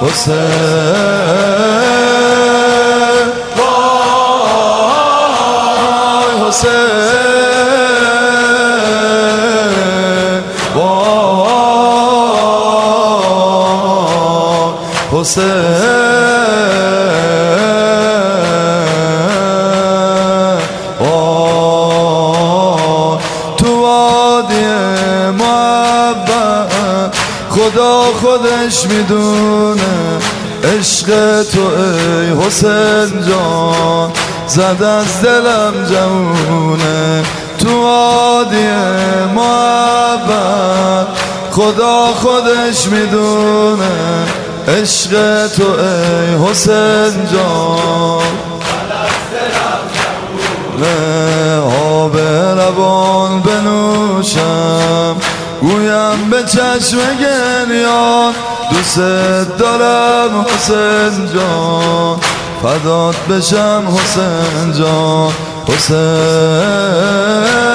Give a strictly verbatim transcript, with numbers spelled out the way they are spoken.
حسین وای حسین وای حسین وای تو وادی محبت خدا خودش میدونه عشق تو ای حسین جان زد از دلم جونه تو وادی محبت خدا خودش میدونه عشق تو ای حسین جان آب روان بنوشم گویم به چشم گریان دوست دارم حسین جان فدات بشم حسین جان حسین